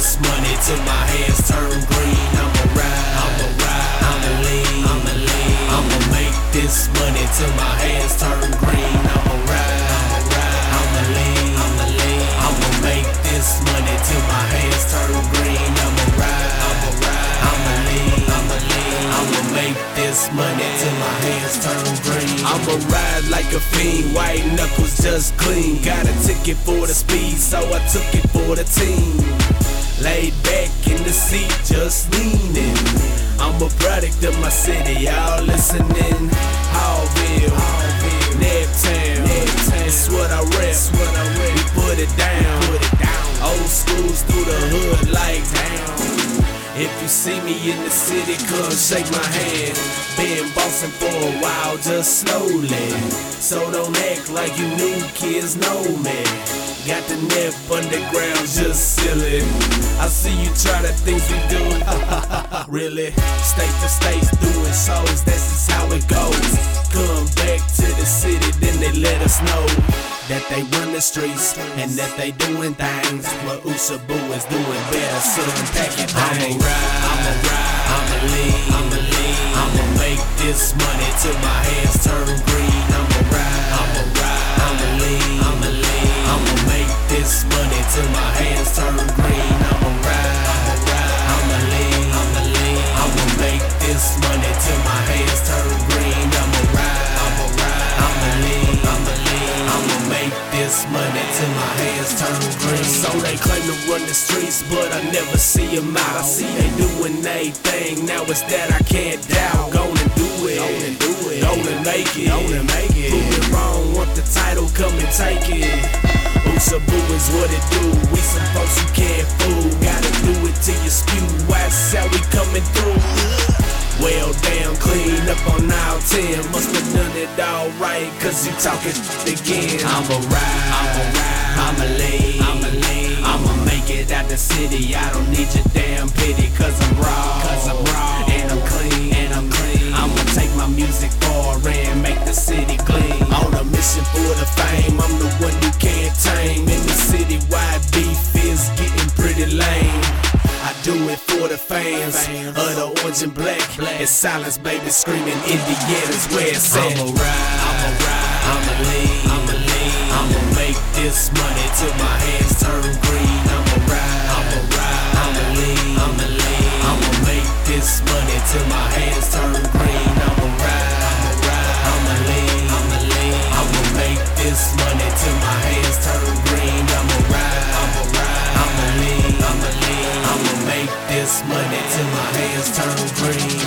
this money till my hands turn green. I'ma ride, I'ma lean, I'ma make this money till my hands turn green. I'ma ride, I'ma lean, I'ma make this money till my hands turn green. I'ma ride, I'ma lean, I'ma make this money till my hands turn green. I'ma ride like a fiend, white knuckles just clean. Got a ticket for the speed, so I took it for the team. Laid back in the seat, just leaning. I'm a product of my city, y'all listening. Hallville, Neptown, it's what I rep. We put it down. Old schools through the hood like down. If you see me in the city, come shake my hand. Been bossing for a while, just slowly. So don't act like you new kids know me. Got the net underground, just silly. I see you try the things we do. Really? State to state doing shows, that's just how it goes. Come back to the city, then they let us know that they run the streets and that they doing things. What Usabu is doing better, so pack it things. I'ma ride, I'ma lean, I'ma make this money till my hands turn green. I'ma ride, I'ma lean, I'ma make this money till my hands turn green. I'ma ride, I'ma lean, I'ma make this money till my hands turn green. I'ma ride, I'ma lean, I'ma make this money till my hands turn green. So they claim to run the streets, but I never see them out. I see they doing they thing, now it's that I can't doubt. Gonna do it, gonna make it. Prove it wrong, want the title, come and take it. Usabu is what it do, we some folks you can't fool. Gotta do it till you spew, that's how we coming through. Well damn, clean up on aisle 10. Must've done it all right, cause you talking again. I'ma ride, I'ma lean, I'ma make it out the city. I don't need your damn pity, cause I'm raw, and I'm clean, I'ma take my music far and make the city clean. On a mission for the fame, I'm the one you can't tame. In the city, wide beef is getting pretty lame. I do it for the fans of the orange and black. It's silence, baby, screaming Indiana's where it's at. I'ma ride, I'ma lean, I'ma make this money till my hands turn green. I'ma ride, I'ma lean, I'ma make this money till my hands turn green. I'ma ride, I'ma lean, I'ma make this money till my hands turn green. I'ma ride, I'ma lean, I'ma make this money till my hands turn green.